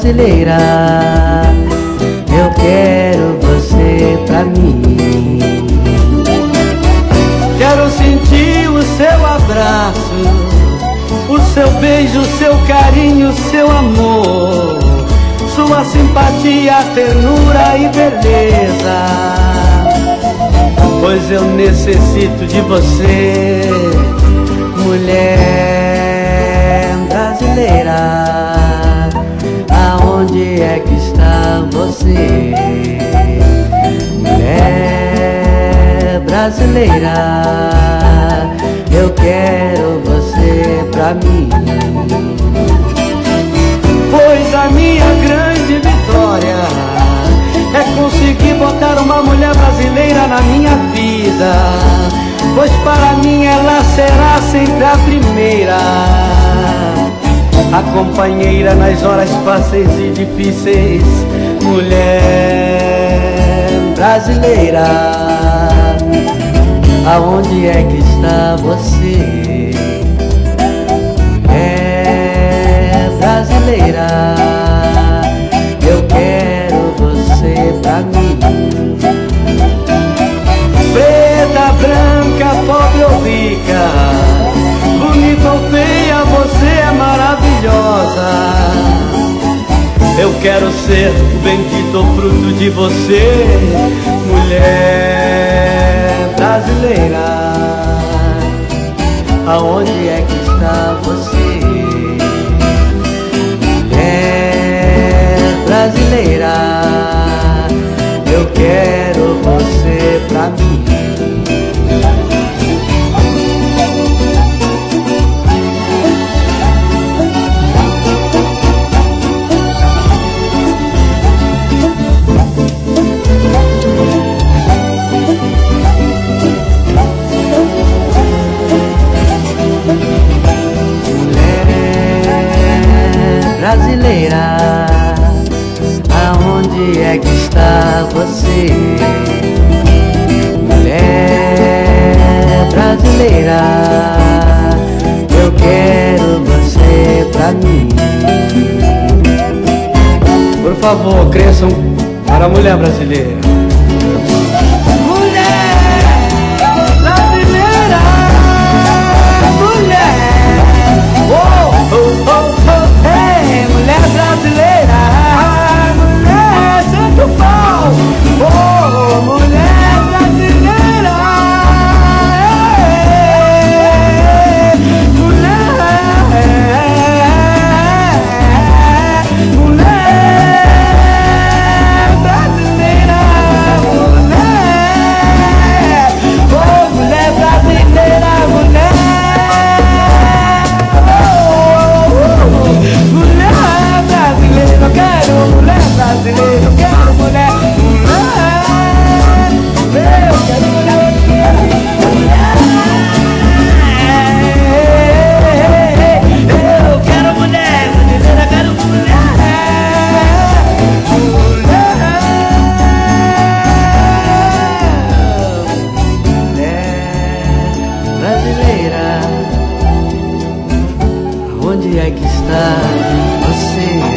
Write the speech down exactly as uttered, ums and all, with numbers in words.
brasileira, eu quero você pra mim. Quero sentir o seu abraço, o seu beijo, o seu carinho, o seu amor, sua simpatia, ternura e beleza. Pois eu necessito de você, mulher brasileira. Aonde é que está você, mulher brasileira? Eu quero você pra mim. Pois a minha grande vitória é conseguir botar uma mulher brasileira na minha vida, pois para mim ela será sempre a primeira, a companheira nas horas fáceis e difíceis. Mulher brasileira, aonde é que está você, mulher brasileira? Eu quero você pra mim. Preta, branca, pobre ou rica, bonita ou feia, você é maravilhosa. Eu quero ser o bendito fruto de você, mulher brasileira. Aonde é que está você, mulher brasileira? Eu quero você pra mim. Brasileira, aonde é que está você, mulher brasileira? Eu quero você pra mim. Por favor, cresçam para a mulher brasileira. Onde é que está você?